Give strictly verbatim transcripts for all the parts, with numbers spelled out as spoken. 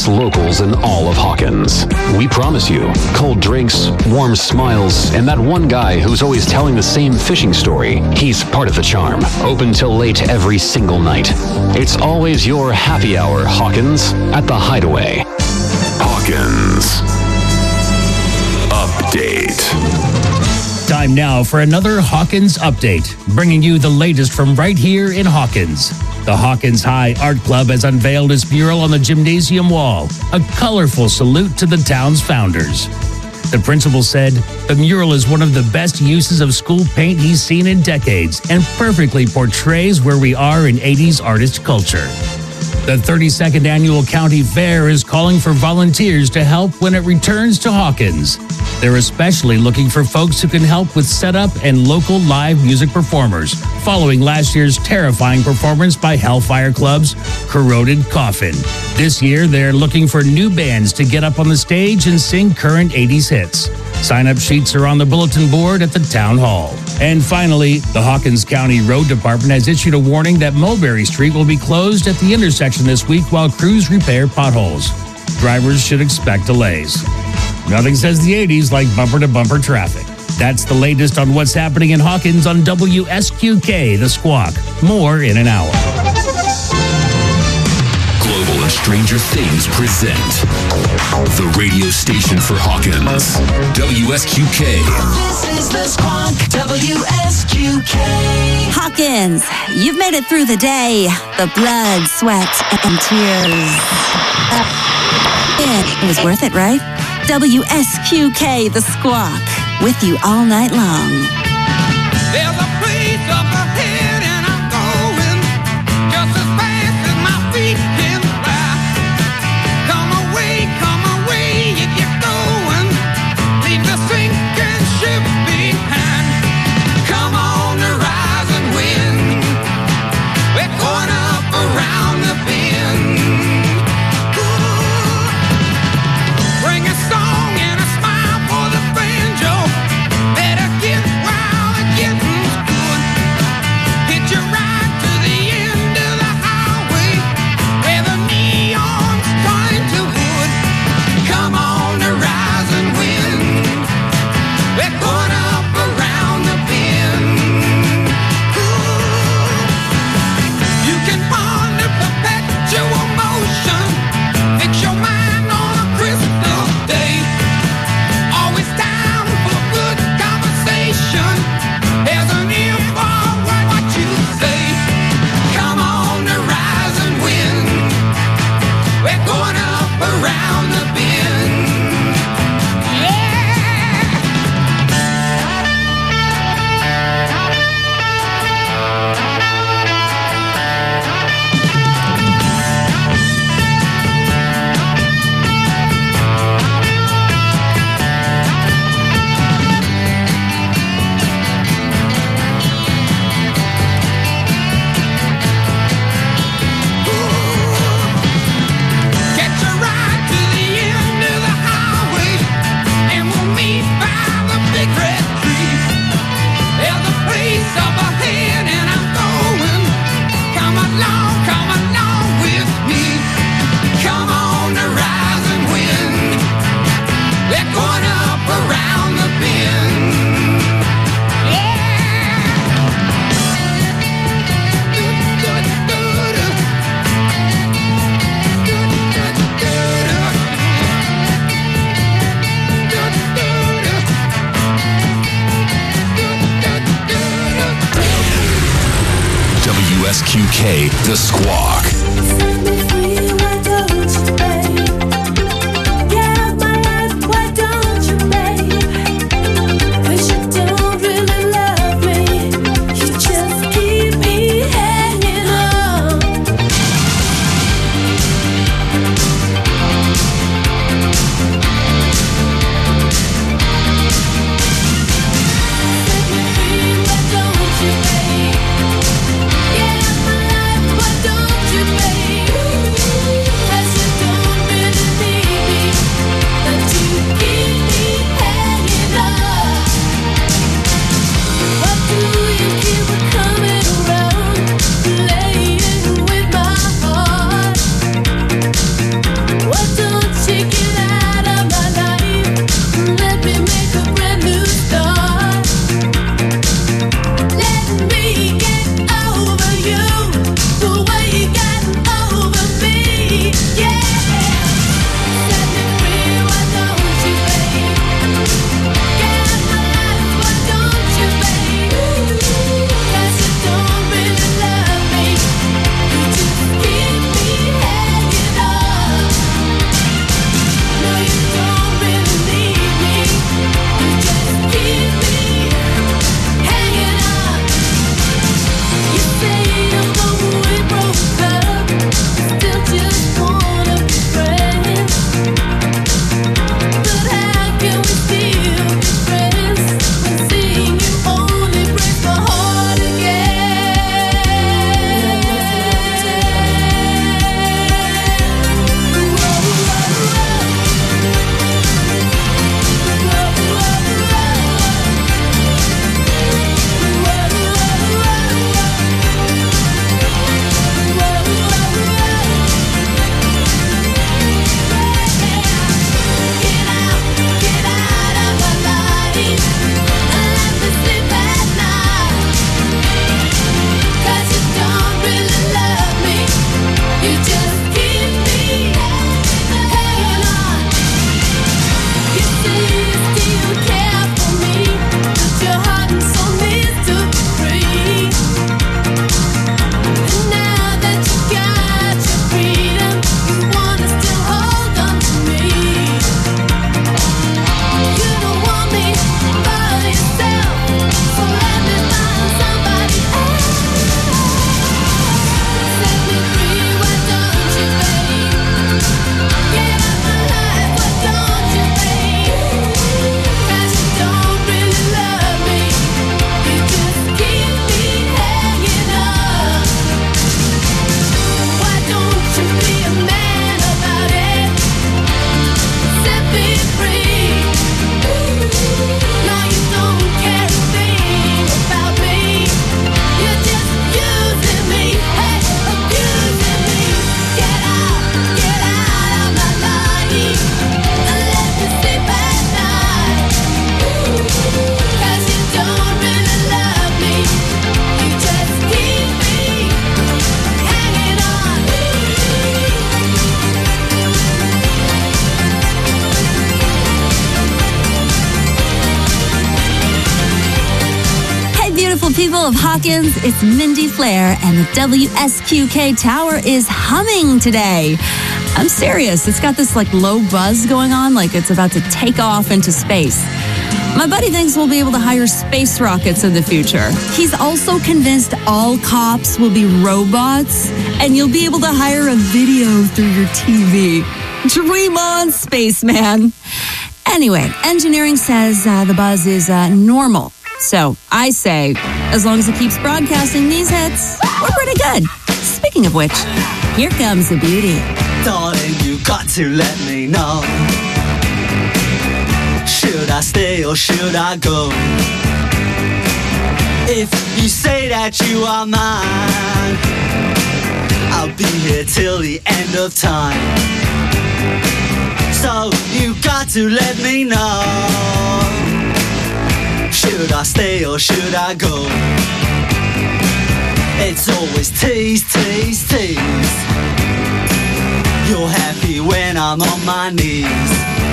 best locals in all of Hawkins. We promise you cold drinks, warm smiles, and that one guy who's always telling the same fishing story. He's part of the charm. Open till late every single night. It's always your happy hour, Hawkins, at the Hideaway. Hawkins. Update. Time now for another Hawkins Update, bringing you the latest from right here in Hawkins. The Hawkins High Art Club has unveiled its mural on the gymnasium wall, a colorful salute to the town's founders. The principal said, the mural is one of the best uses of school paint he's seen in decades and perfectly portrays where we are in eighties artist culture. The thirty-second Annual County Fair is calling for volunteers to help when it returns to Hawkins. They're especially looking for folks who can help with setup and local live music performers, following last year's terrifying performance by Hellfire Club's Corroded Coffin. This year, they're looking for new bands to get up on the stage and sing current eighties hits. Sign-up sheets are on the bulletin board at the town hall. And finally, the Hawkins County Road Department has issued a warning that Mulberry Street will be closed at the intersection this week while crews repair potholes. Drivers should expect delays. Nothing says the eighties like bumper-to-bumper traffic. That's the latest on what's happening in Hawkins on W S Q K, The Squawk. More in an hour. Global and Stranger Things present the radio station for Hawkins, W S Q K. This is The Squawk, W S Q K. Hawkins, you've made it through the day. The blood, sweat, and tears. It was worth it, right? W S Q K, The Squawk, with you all night long. There's a place up ahead and I'm going just as fast as my feet can fly. Come away, come away if you're going. Leave the sinking ship behind. Come on the rising wind. We're going up around the bend. Bring a song and a smile for the banjo. Better get wild and get good. Hit you right to the end of the highway where the neon's turning to wood. Come on, the rising wind. We're going up around the bend. Ooh. You can ponder perpetual motion. Fix your mind on a crystal day. Always time for good conversation. There's an ear for what you say. Come on, the rising wind. We're going up around the bend. Get you right to the end of the highway, and we'll meet by the big red tree. There's a place up ahead, and I'm going. Come along, come along with me. Come on, the rising wind. We're going up around the bend. W S Q K, The Squawk. Don't you, babe? people of Hawkins, it's Mindy Flair, and the W S Q K tower is humming today. I'm serious. It's got this like low buzz going on, like it's about to take off into space. My buddy thinks we'll be able to hire space rockets in the future. He's also convinced all cops will be robots, and you'll be able to hire a video through your T V. Dream on, spaceman. Anyway, engineering says uh, the buzz is uh, normal. So I say, as long as it keeps broadcasting these hits, we're pretty good. Speaking of which, here comes the beauty. Darling, you got to let me know. Should I stay or should I go? If you say that you are mine, I'll be here till the end of time. So you got to let me know. Should I stay or should I go? It's always tease, tease, tease. You're happy when I'm on my knees.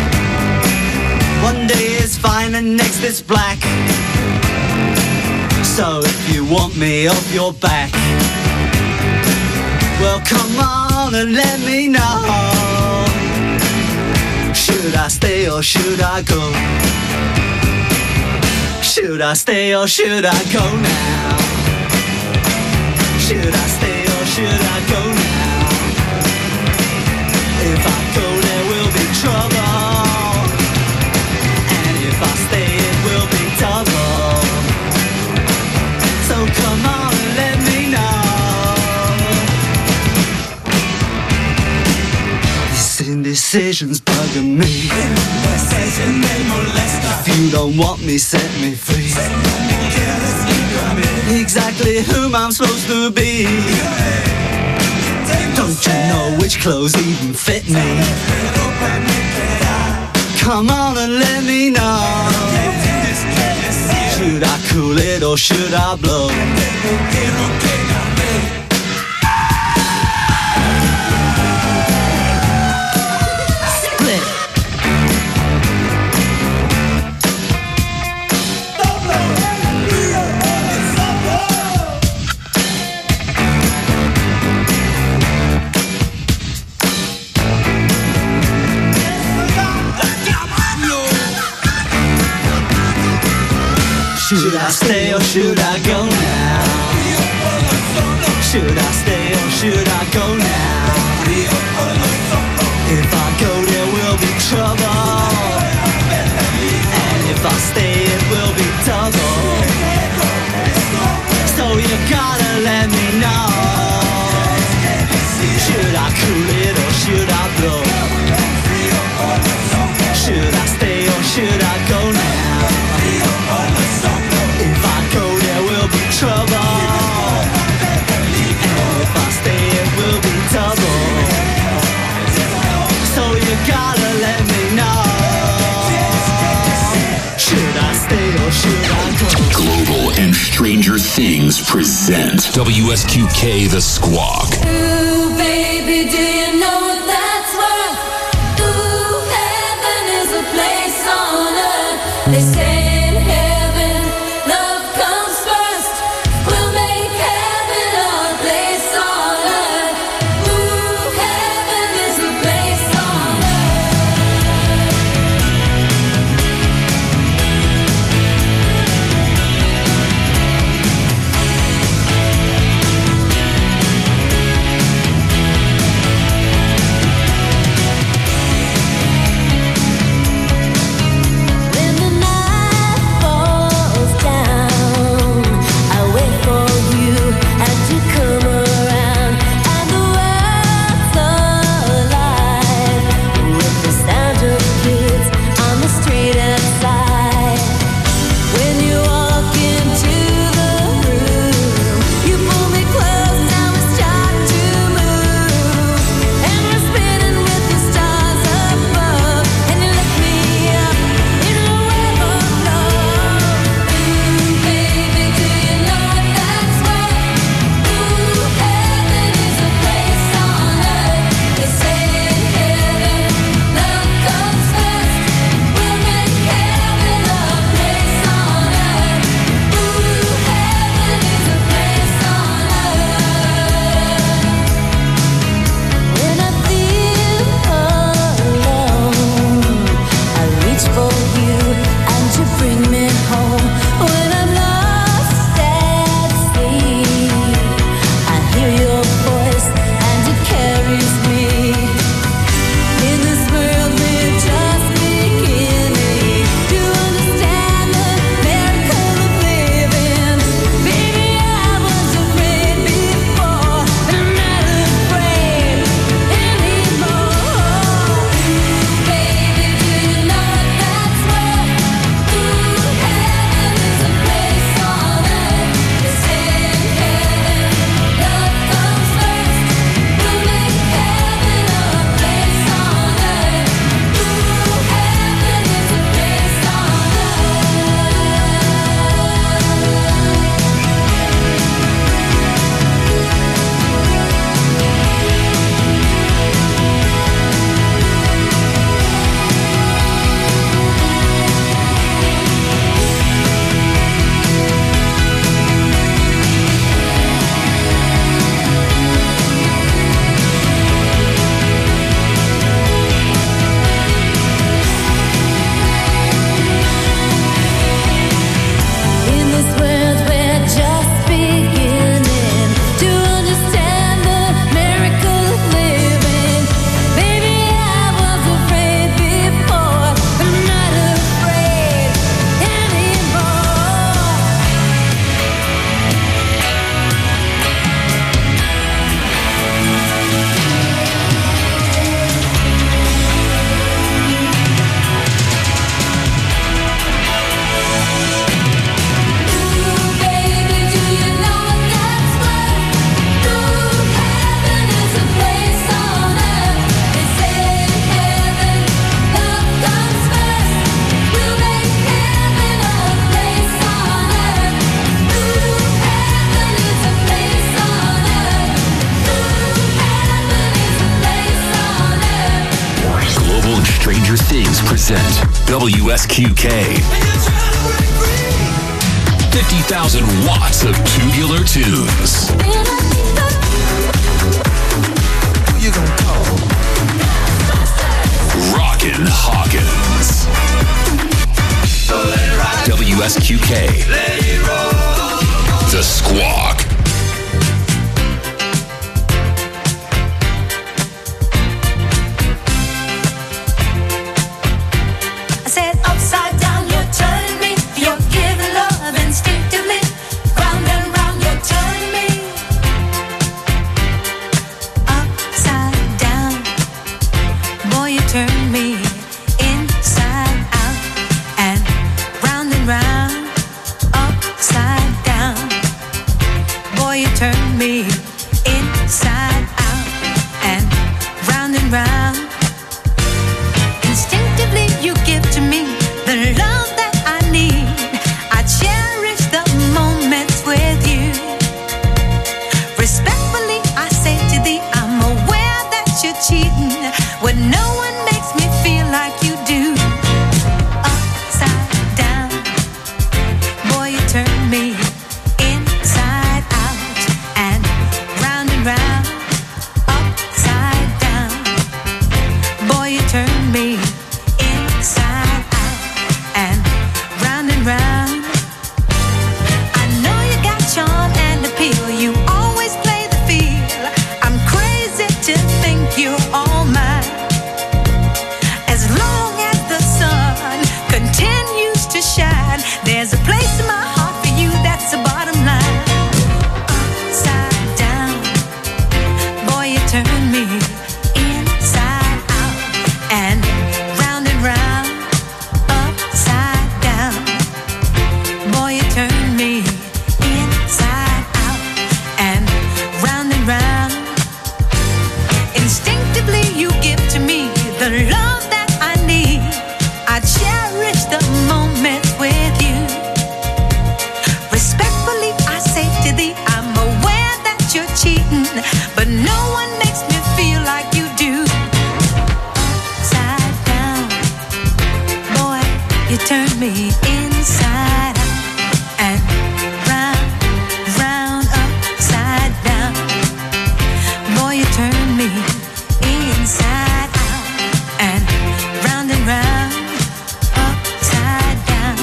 One day is fine and next is black. So if you want me off your back, well come on and let me know. Should I stay or should I go? Should I stay or should I go now? Should I stay or should I go now? If I go there will be trouble, and if I stay it will be double. So come on and let me know. This indecision's bugging me. If you don't want me, set me free. Exactly whom I'm supposed to be. Don't you know which clothes even fit me? Come on and let me know. Should I cool it or should I blow? Should I stay or should I go now? Should I stay or should I go now? If I go there will be trouble, and if I stay it will be double. So you gotta let me know. Should I cool it or should I blow? Should I stay or should I go now? Trouble, and if I stay it will be double. So you gotta let me know. Should I stay or should I go? Global and Stranger Things present W S Q K The Squawk. Ooh, baby, do you know that's worth? Ooh, heaven is a place on earth. They say Stranger Things present W S Q K. fifty thousand watts of tubular tunes. Who you gonna call? Rockin' Hawkins. So let it ride. W S Q K. Let it roll. The Squawk. I said upside down, you're turning me. You're giving love instinctively. Round and round, you're turning me. Upside down, boy, you turn me inside out. And round and round, upside down, boy, you turn me inside out. And round and round, instinctively you give to me the love that I need. I cherish the moments with you. Respectfully I say to thee, I'm aware that you're cheating when no one makes me feel like you do. Upside down, boy, you turn me inside out. And round and round, upside down, boy, you turn me inside out. And round and round, I know you got charm and appeal. You always play the field. I'm crazy to think you're all mine. As long as the sun continues to shine, there's a place in my heart for you, that's the bottom line. Upside down, boy, you turn me inside out. And round and round, upside down, boy, you turn me inside out. And round and round, instinctively you give to me the love that I need. I cherish the moments with you. Respectfully I say to thee, I'm aware that you're cheating, but no one makes me feel like you do. Upside down, boy, you turn me inside out. And round, round, upside down, boy, you turn me inside out. And round and round, upside down,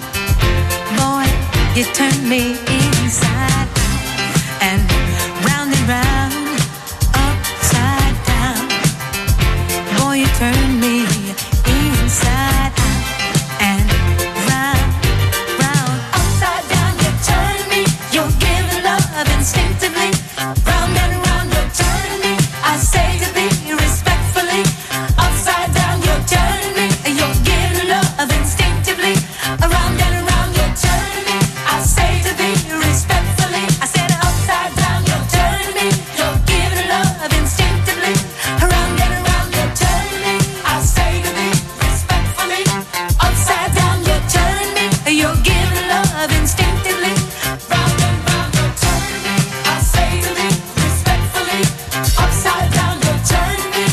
boy, you turn me inside out. And round and round, upside down, boy, you turn me inside out. And round, round, upside down, you turn me. You're giving love instinctively. Round and round, you're turning me. I say to thee respectfully, upside down, you're turning me. You're giving love instinctively. Around and around, you're turning me. I say to thee respectfully, I said upside down, you're turning me. You're giving love instinctively. Around and around, you're turning me. I say to thee respectfully, upside down, you're turning me. You're giving love instinctively. Round and round, you're turning me. I say to thee respectfully, upside down, you're turning me.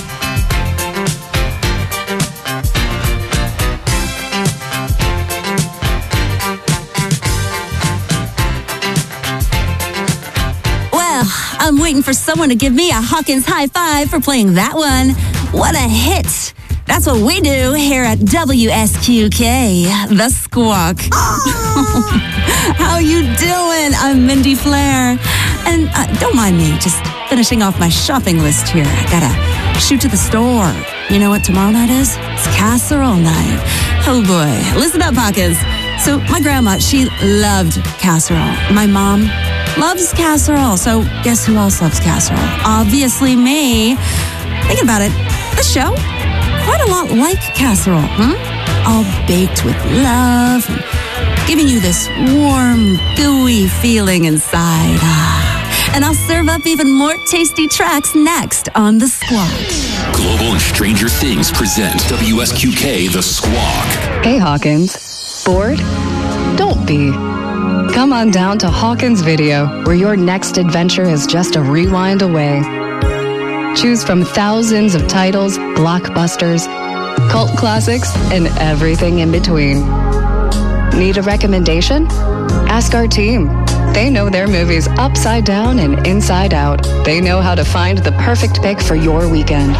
Well, I'm waiting for someone to give me a Hawkins high five for playing that one. What a hit. That's what we do here at W S Q K, The Squawk. How you doing? I'm Mindy Flair. And uh, don't mind me, just finishing off my shopping list here. I gotta shoot to the store. You know what tomorrow night is? It's casserole night. Oh boy. Listen up, Hawkins. So my grandma, she loved casserole. My mom loves casserole. So guess who else loves casserole? Obviously me. Thinking about it, this show, quite a lot like casserole, hmm? All baked with love and giving you this warm, gooey feeling inside. Ah. And I'll serve up even more tasty tracks next on The Squawk. Global and Stranger Things present W S Q K The Squawk. Hey Hawkins, bored? Don't be. Come on down to Hawkins Video, where your next adventure is just a rewind away. Choose from thousands of titles, blockbusters, cult classics, and everything in between. Need a recommendation? Ask our team. They know their movies upside down and inside out. They know how to find the perfect pick for your weekend.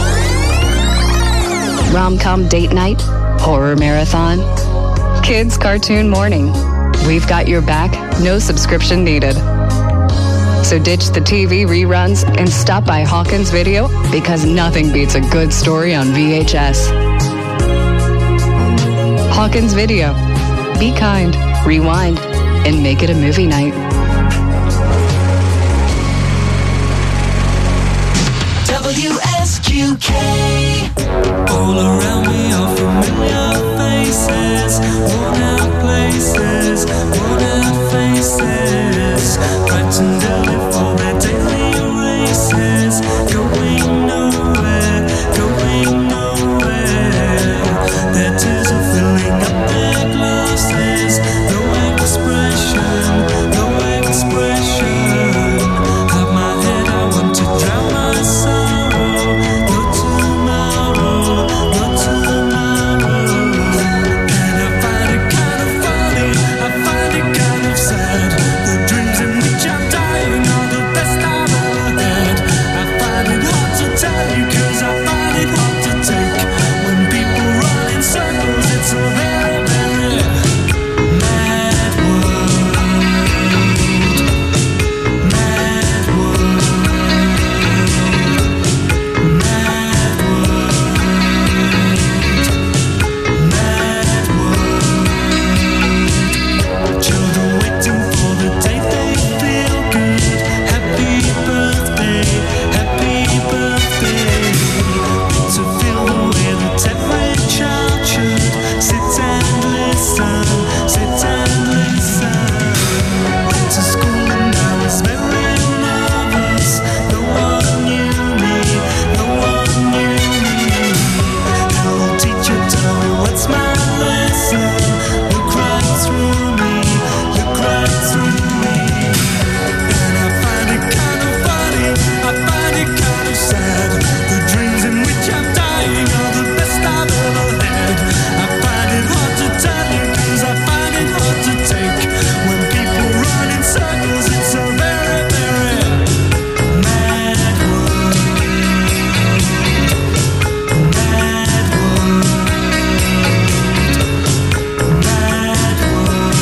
Rom-com date night, horror marathon, kids cartoon morning. We've got your back, no subscription needed. So ditch the T V reruns and stop by Hawkins Video because nothing beats a good story on V H S. Hawkins Video. Be kind, rewind, and make it a movie night. W S Q K. All around me are familiar faces, worn out places, worn out faces, frightened early for their daily races, going nowhere, going nowhere. Their tears are filling up their glasses, no expression, no expression. Have my head, I want to drown my sorrow. No tomorrow, no tomorrow. And I find it kind of funny, I find it kind of sad. The dreams in which I'm dying are the best I've ever had. I find it hard to tell you, cause I find it hard to take. When people run in circles, it's a very, very mad world. Mad world. Mad world. Mad world. Children waiting for the day they feel good. Happy birthday, happy birthday. To feel the way that every child should. Sit and listen, sit and listen. Went to school and I was very nervous. No one knew me, no one knew me. Hello teacher, tell me what's my lesson. Look right through me, look right through me. And I find it kind of funny, I find it kind of sad. The dreams in which I'm dying are the best I've ever had. I find it hard to tell you, cause I find it hard to take. When people run in circles, it's a very, very mad world. Mad world. Mad world.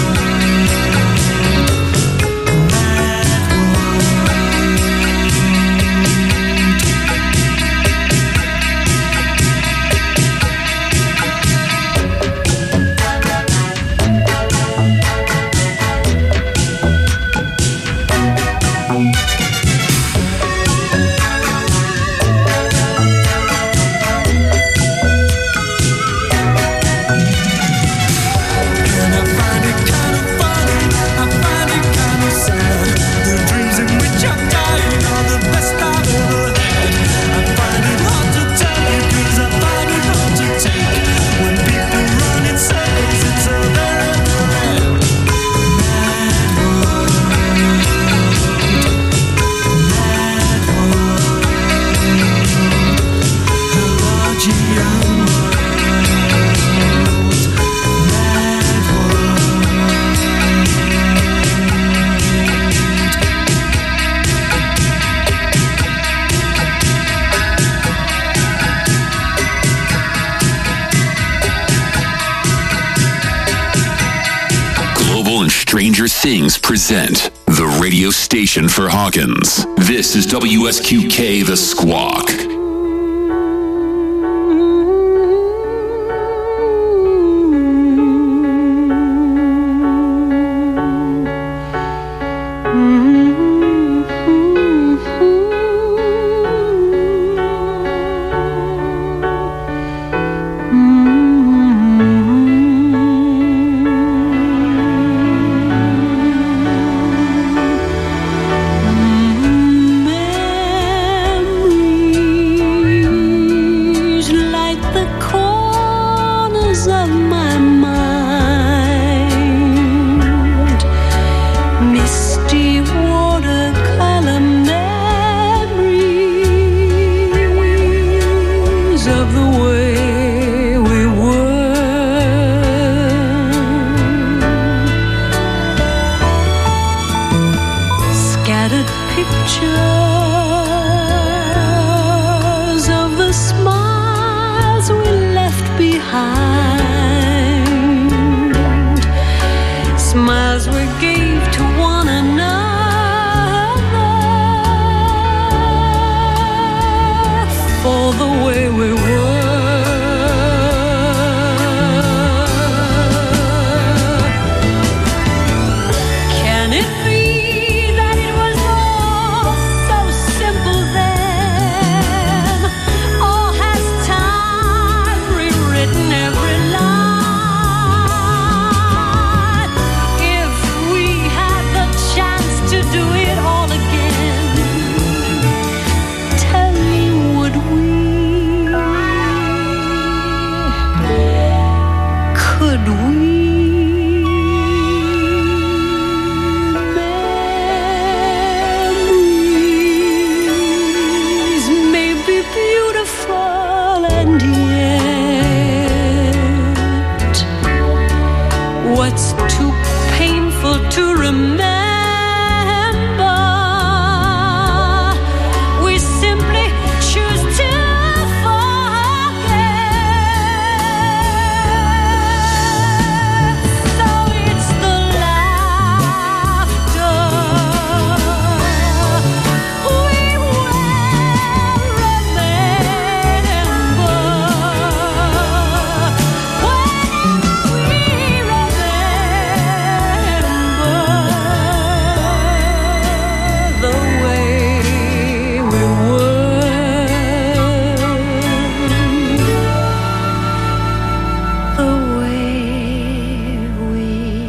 And I find it kind of funny, I find it kind of sad. The dreams in which I'm dying are the best I've ever had. I find it hard to tell you, cause I find it hard to take. When people run in circles, it's a very, very mad world. Mad world. A large young world. Mad world. Global and Stranger Things present the radio station for Hawkins. This is W S Q K The Squawk. Memories behind. Smiles we gave to one another for the way we were. Can it be that it was all so simple then? Or has time rewritten every line? If we had the chance to do it all again, tell me, would we? Could we? Memories may be beautiful and yet what's too painful to remember, we simply choose to forget. So it's the laughter we will remember. Whenever we remember the way we were, the way we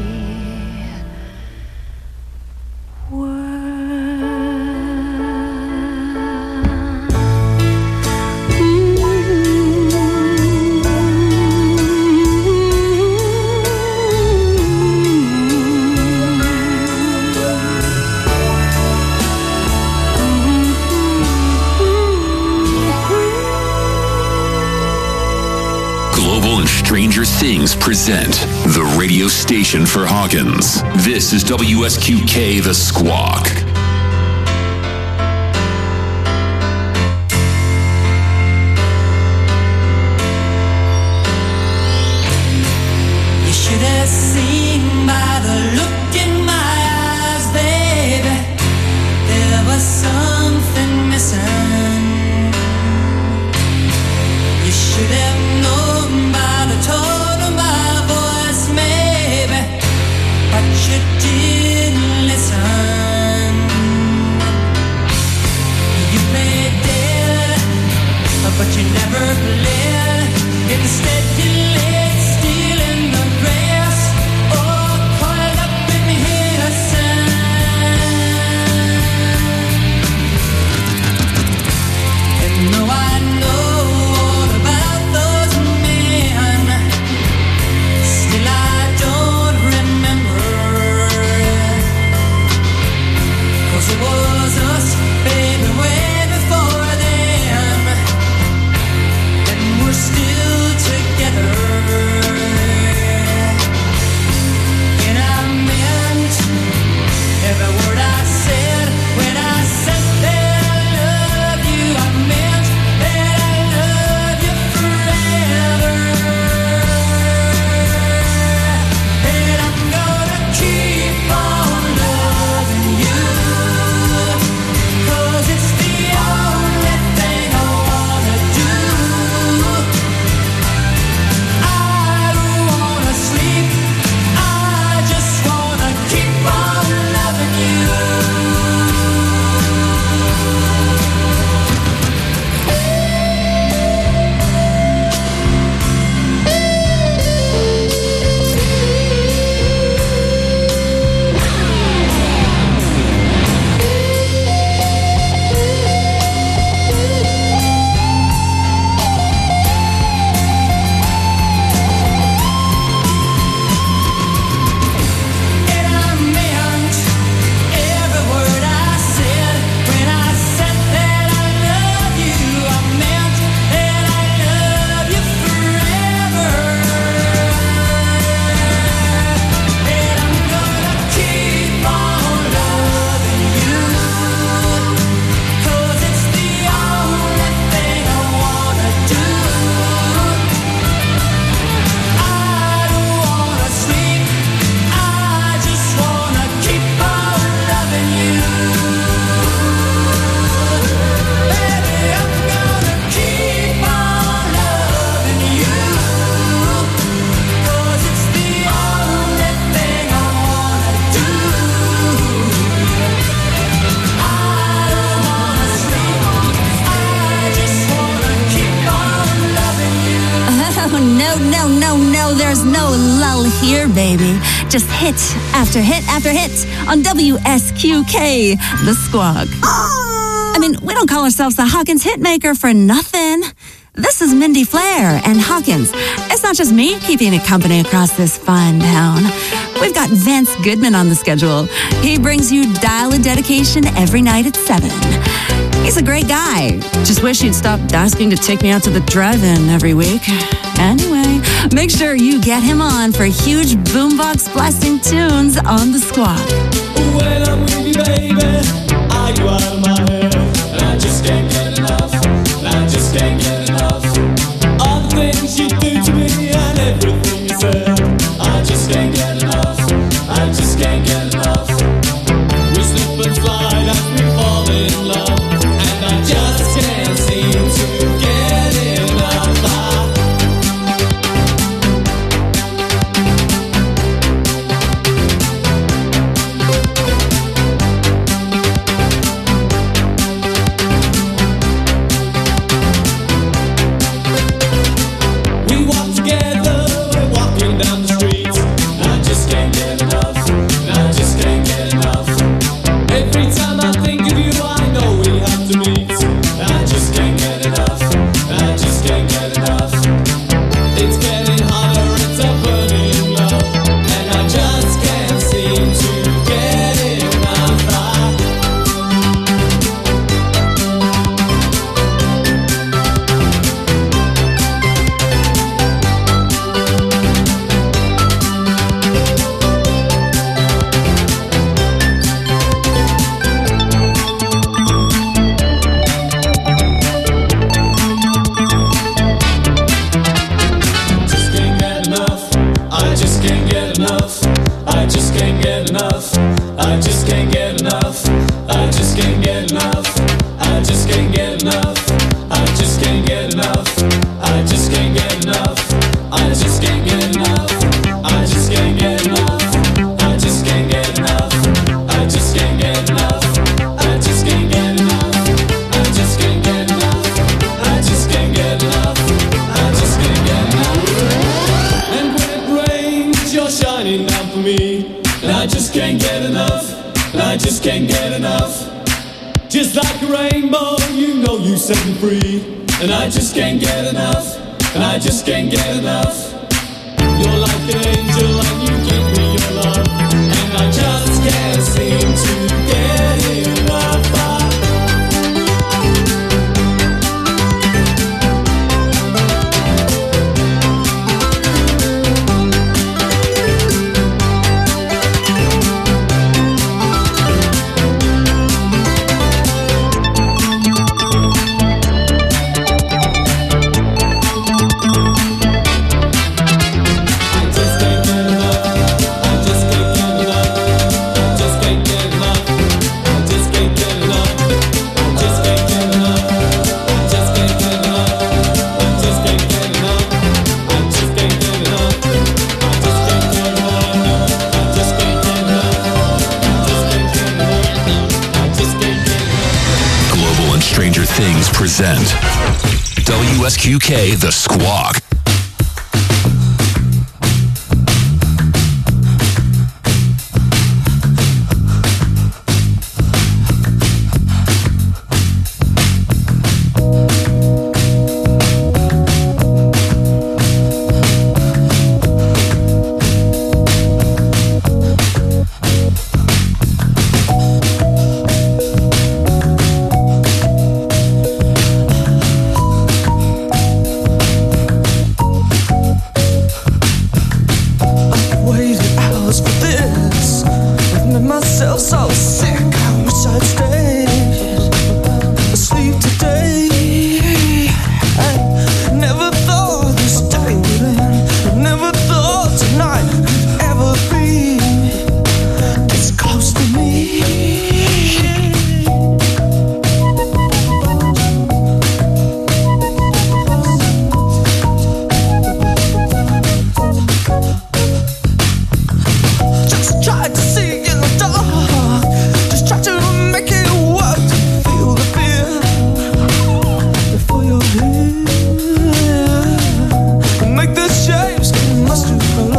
Global and Stranger Things present the radio station for Hawkins. This is W S Q K The Squawk. You should have seen by the look in my eyes, baby, there was something missing. You should have known by the tone of my voice, maybe, but you didn't listen. no, no, no, no. There's no lull here, baby. Just hit after hit after hit on W S Q K, The Squawk. I mean, we don't call ourselves the Hawkins Hitmaker for nothing. This is Mindy Flair and Hawkins. It's not just me keeping it company across this fine town. We've got Vince Goodman on the schedule. He brings you Dial a Dedication every night at seven. He's a great guy. Just wish he'd stop asking to take me out to the drive-in every week. Anyway, make sure you get him on for huge boombox blasting tunes on The Squawk. When I'm with you, baby, I go out of my head, and I just can't get enough, and I just can't get enough. All the things you do to me and everything you said, I just can't get enough, I just can't get enough. We slip and slide as we fall in love, and I just can't seem to get enough. We walk together, we're walking down the street, and I just can't get enough, and I just can't get enough. Every time I think of you, I know we have to meet, and I just can't get enough, and I just can't get enough. It's getting hotter, it's a burning love, and I just can't seem to get enough. I just can't get enough. I just can't get enough. I just can't get enough. I just can't get enough. I just can't get enough. I just can't get enough. I just can't get enough. I just can't get enough. I just can't get enough. I just can't get enough. I just can't get enough. I just can't get enough. I just can't get enough. I just can't get enough. I just can't get enough. I just can't get enough. And when it rains, you're shining down for me, and I just can't get enough. And I just can't get enough. Just like a rainbow, you know you set me free, and I just can't get enough. And I just can't get enough. You're like an angel and you give me your love, and I just can't seem to get enough. Global and Stranger Things present W S Q K The Squawk.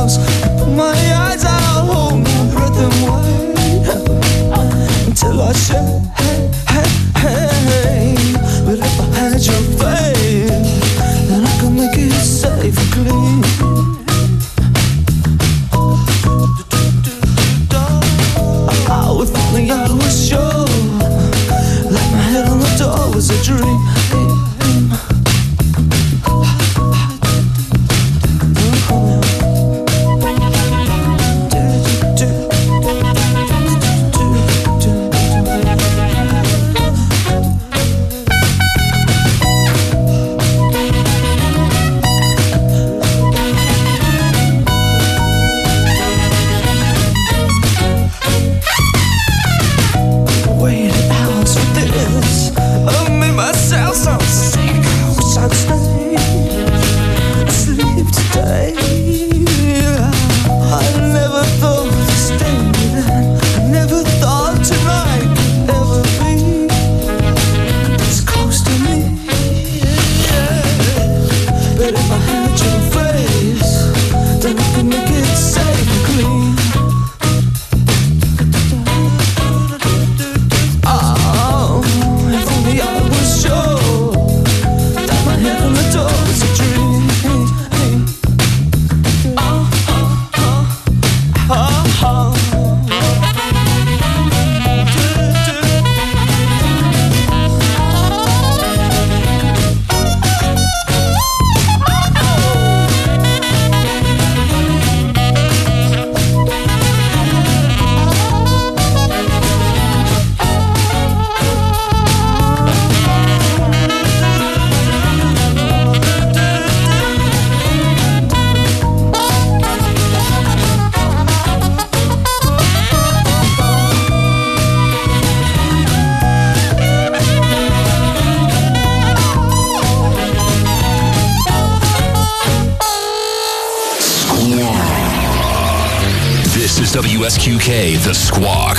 close. Put my eyes out, hold my breath and wait until I say, hey, hey, hey. But if I had your faith, then I could make it safe and clean. Oh, if only I was sure, like my head on the door was a dream. W S Q K, The Squawk.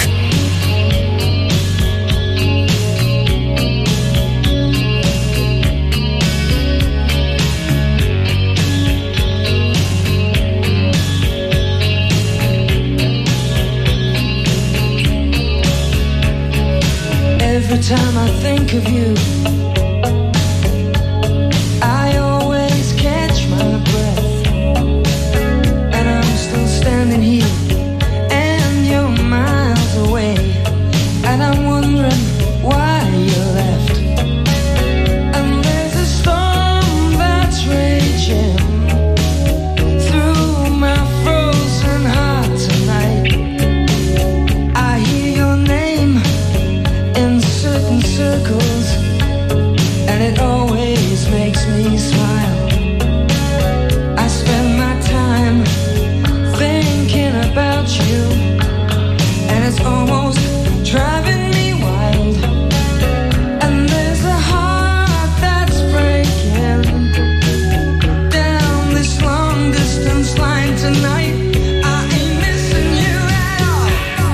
Every time I think of you, I always catch my breath, and I'm still standing here, and you're miles away, and I'm wondering why you left. And there's a storm that's raging through my frozen heart tonight. I hear your name in certain circles, and it always makes me smile. I spend my time thinking about you, and it's almost driving me wild. And there's a heart that's breaking down this long distance line tonight. I ain't missing you at all.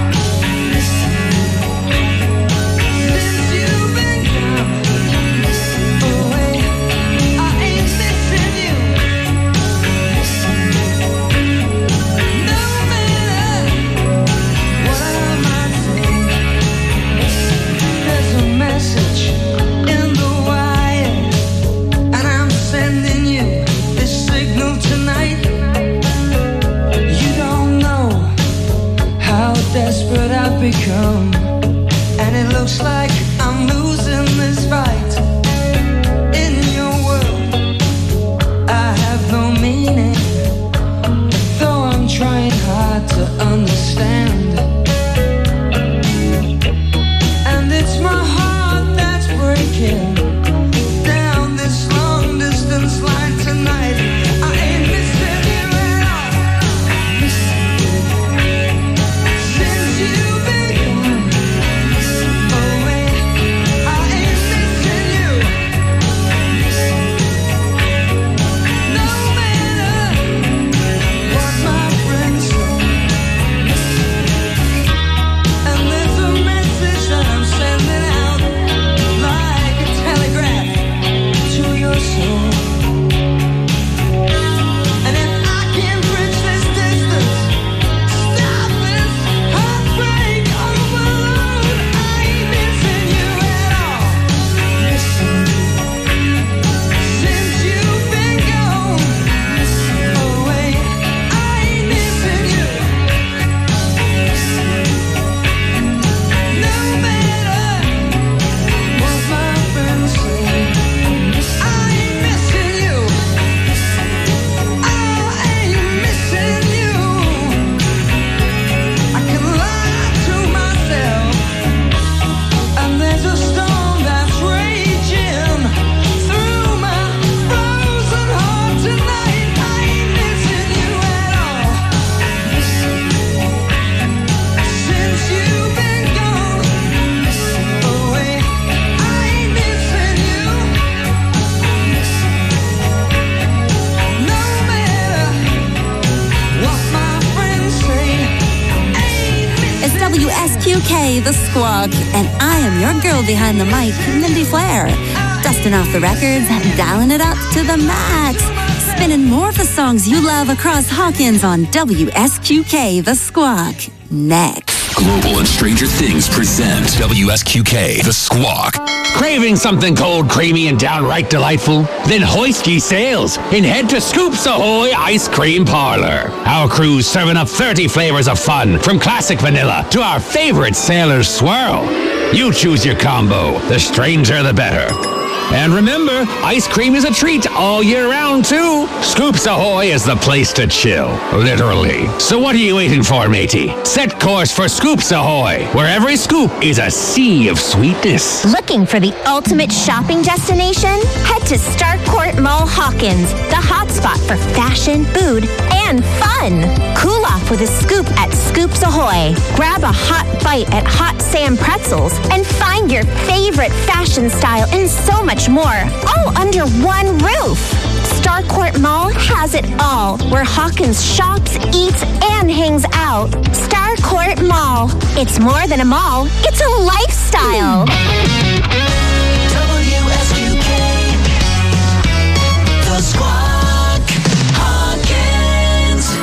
Since you've been gone away, I ain't missing you. No matter what I might say, there's a message in the wire, and I'm sending you this signal tonight. You don't know how desperate I've become, and it looks like I'm losing this fight. In your world, I have no meaning, though I'm trying hard to understand. And it's my heart that's breaking down this long distance line tonight. I ain't missing you at all. Since you've been gone away, S Q K, The Squawk, and I am your girl behind the mic, Mindy Flair. Dusting off the records, dialing it up to the max. Spinning more of the songs you love across Hawkins on W S Q K, The Squawk. Next. Global and Stranger Things present W S Q K, The Squawk. Craving something cold, creamy, and downright delightful? Then hoist ye sails and head to Scoops Ahoy Ice Cream Parlor. Our crew's serving up thirty flavors of fun, from classic vanilla to our favorite Sailor's Swirl. You choose your combo. The stranger, the better. And remember, ice cream is a treat all year round, too. Scoops Ahoy is the place to chill, literally. So what are you waiting for, matey? Set course for Scoops Ahoy, where every scoop is a sea of sweetness. Looking for the ultimate shopping destination? Head to Starcourt Mall Hawkins, the hotspot for fashion, food, and fun. Cool off with a scoop at Scoops Ahoy. Grab a hot bite at Hot Sam Pretzels and find your favorite fashion style and so much more, all under one roof. Starcourt Mall has it all, where Hawkins shops, eats, and hangs out. Starcourt Mall. It's more than a mall, it's a lifestyle. W S Q K, The Squawk, Hawkins.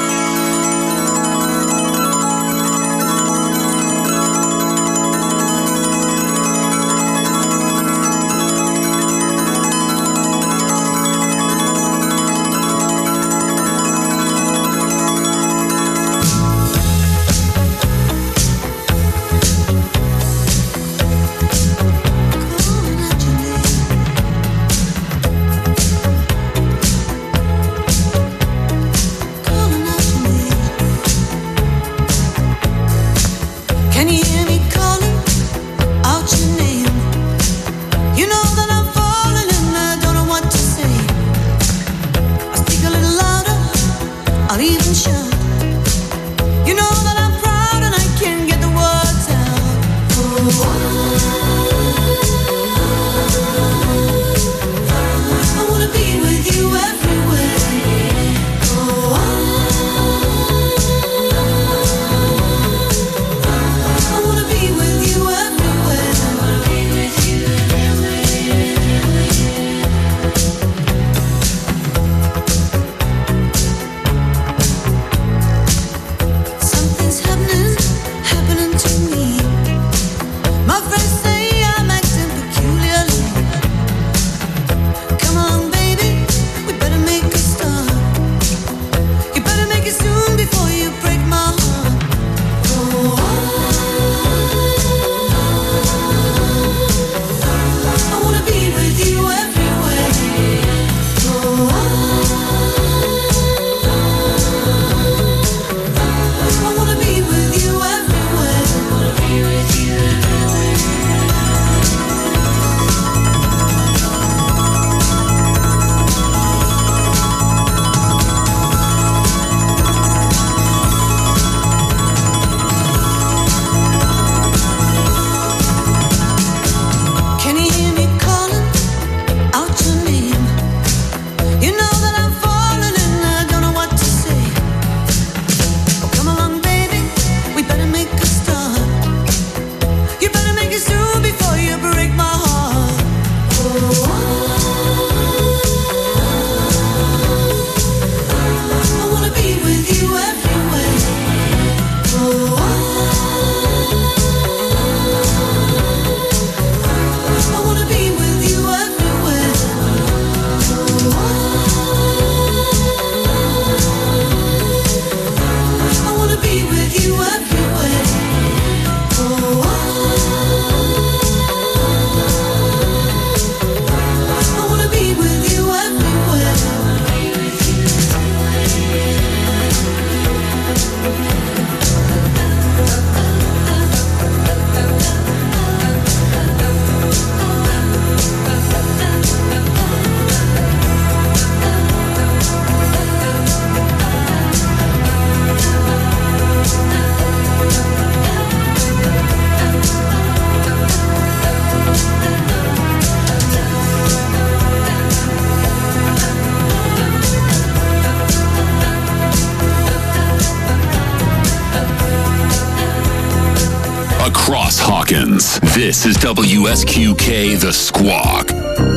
Hawkins. This is W S Q K The Squawk.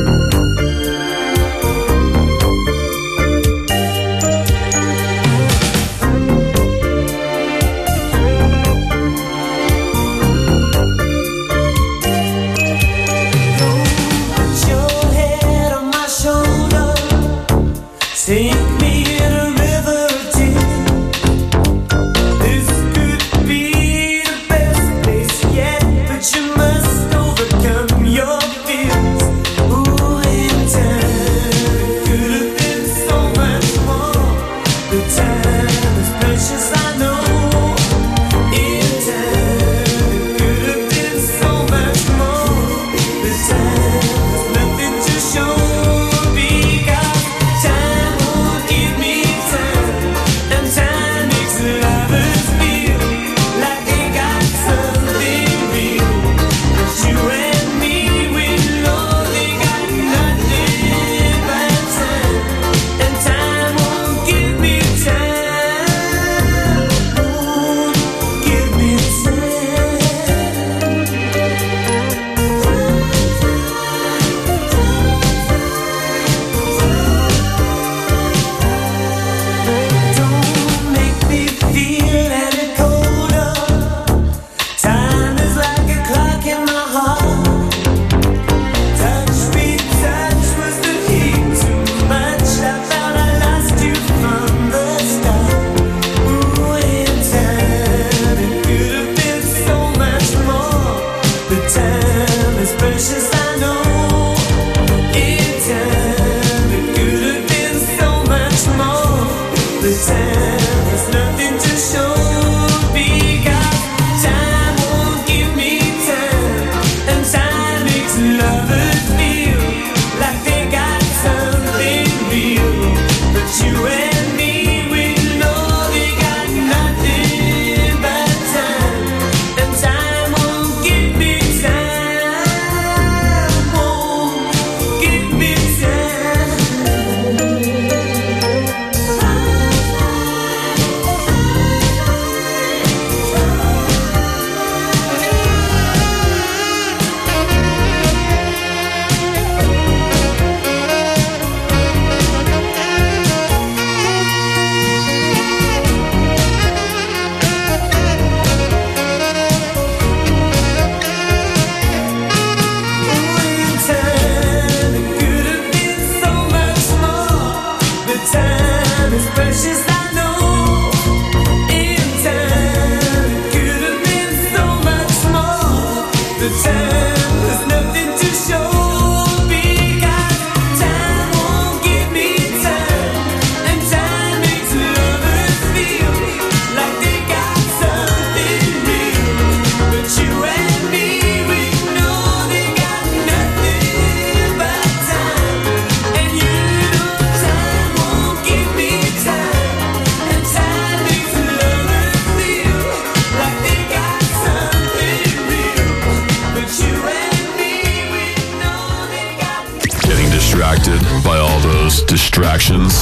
By all those distractions.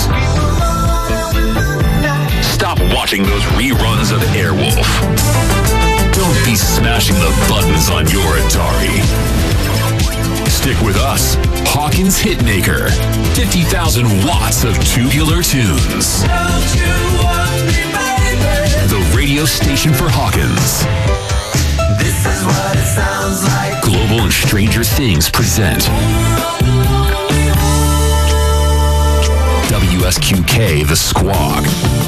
Stop watching those reruns of Airwolf. Don't be smashing the buttons on your Atari. Stick with us, Hawkins Hitmaker. fifty thousand watts of tubular tunes. The radio station for Hawkins. This is what it sounds like. Global and Stranger Things present W S Q K The Squawk.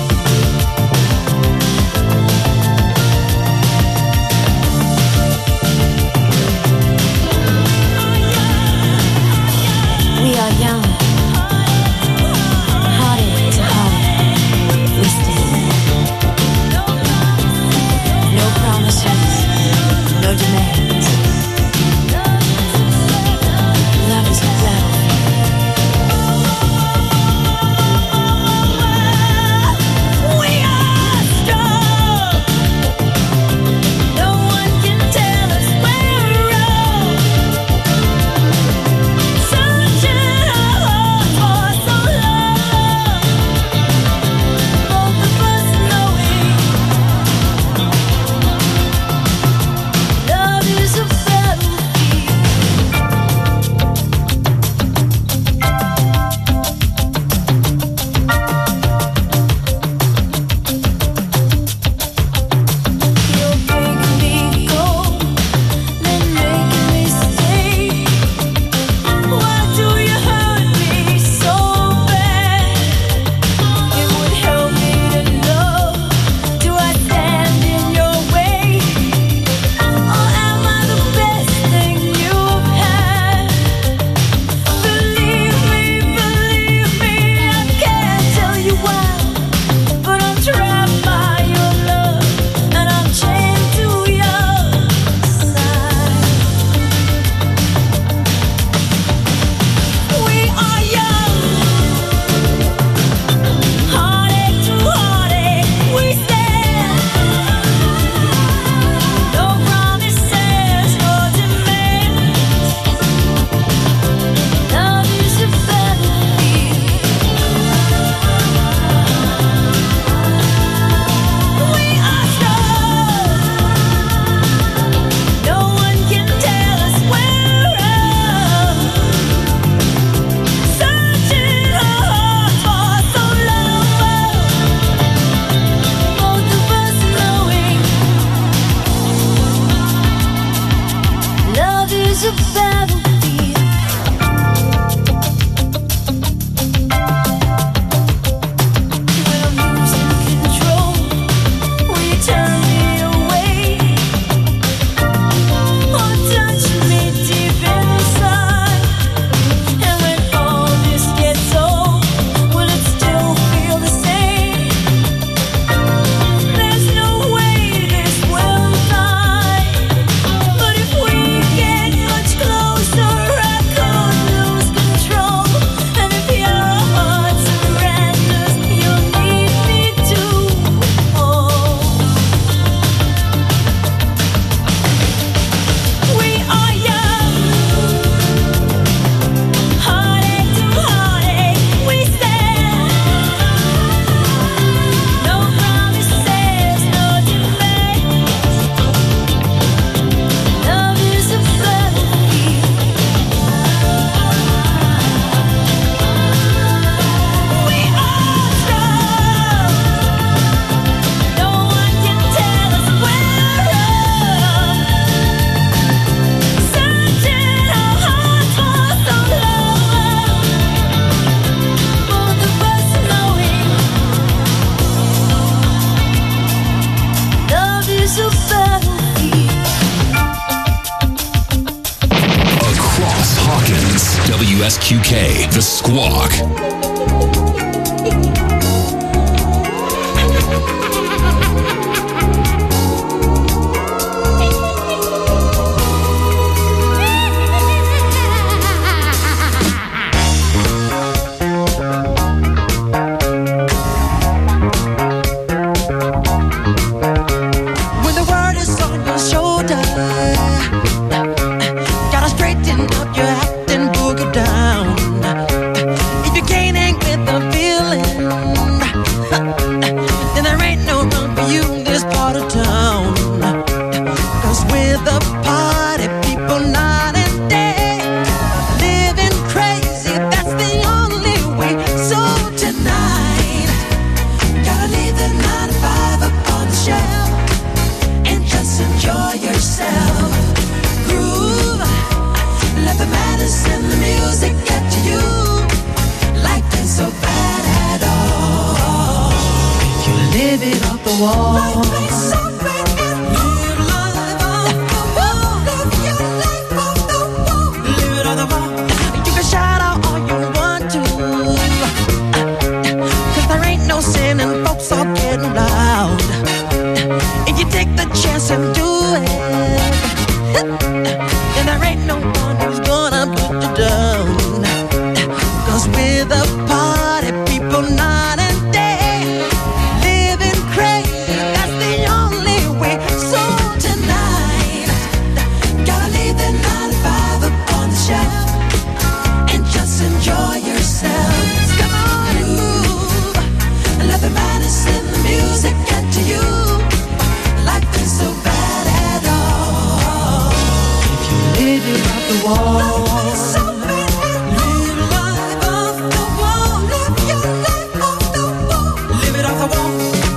We are young, hearted to heart, we stand. No promises, no demands. Love is love. yourself free. Across Hawkins, W S Q K, The Squawk. When the world is on your shoulder, gotta straighten up your act and boogie down. If you can't hang with the feeling, then there ain't no room for you in this part of town. Cause we're the party people night and day, living crazy, that's the only way. So tonight, gotta leave the nine to five up on the shelf and just enjoy yourself. Groove, let the madness and the music get to you. Life ain't so bad at all. If you live it off the wall. Life ain't so bad at all. Live life off the wall. Live your life off the wall. Live it off the wall. You can shout out all you want to, cause there ain't no sin and folks are getting loud. If you take the chance and do it, then there ain't no one who's gonna put you down. Cause we're the party people night and day, living crazy, that's the only way. So tonight, gotta leave the nine to five up on the shelf and just enjoy yourself. Come on and move, and let the madness and the music get to you. Life ain't so bad at all. If you live it off the wall. Life ain't so bad at all. Live life off the wall. Live your life off the wall. Live it off the wall.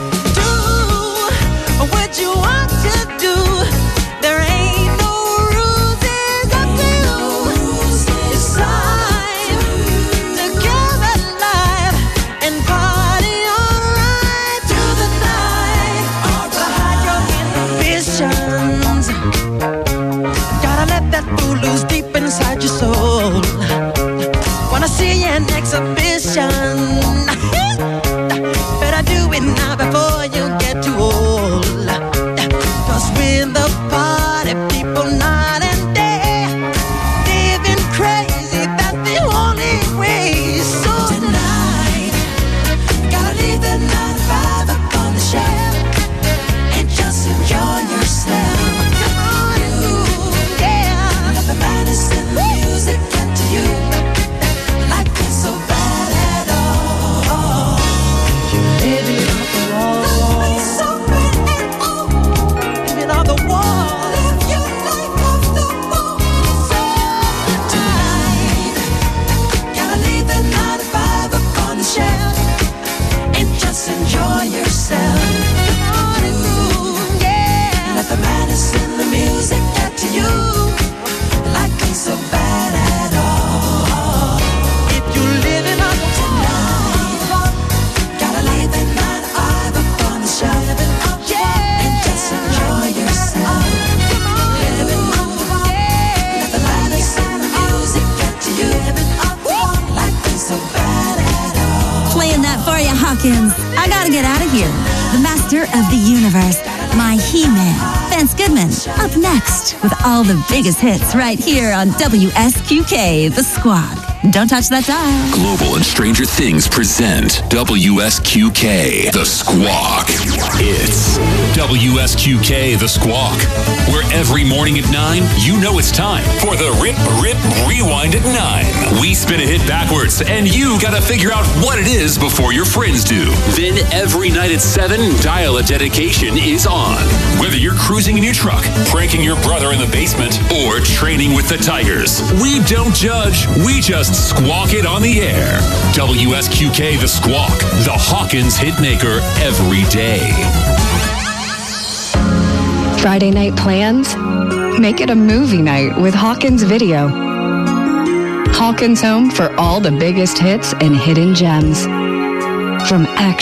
Do what you want to do. There ain't no rules, it's up to you. It's time to get alive and party alright through the night. Hide your inhibitions. Gotta let that fool loose deep inside your soul. Wanna see an exhibition? Better do it now before you get too old. Cause we're the party people night and day, living crazy, that's the only way. So tonight, gotta leave the nine to five up on the shelf and just enjoy yourself. Come on, you, yeah. Let the madness and the music get to you. Life ain't so bad at all. If you live it off the wall. Life ain't so bad at all. Live it off the wall. Live your life off the wall. So tonight, gotta leave the nine to five up on the shelf and just enjoy yourself. Come on and move, yeah. Let the madness and the music get to you. Life ain't so bad at all. If you live it up tonight, gotta leave the nine to five up on the shelf, yeah, and just enjoy yourself. Come on, live it up, yeah. Let the madness and the music get to you. Life ain't so bad at all. Playing that for you, Hawkins. I gotta get out of here. The master of the universe, my He-Man, Vance Goodman, up next with all the biggest hits right here on W S Q K, The Squawk. Don't touch that dial. Global and Stranger Things present W S Q K, The Squawk. It's W S Q K, The Squawk, where every morning at nine, you know it's time for the Rip, Rip, Rewind at nine. We spin a hit backwards, and you gotta figure out what it is before your friends do. Then every night at seven, Dial a Dedication is on. Whether you're cruising in your truck, pranking your brother in the basement, or training with the Tigers, we don't judge, we just squawk it on the air. W S Q K The Squawk, the Hawkins hitmaker every day. Friday night plans? Make it a movie night with Hawkins Video. Hawkins' home for all the biggest hits and hidden gems. From action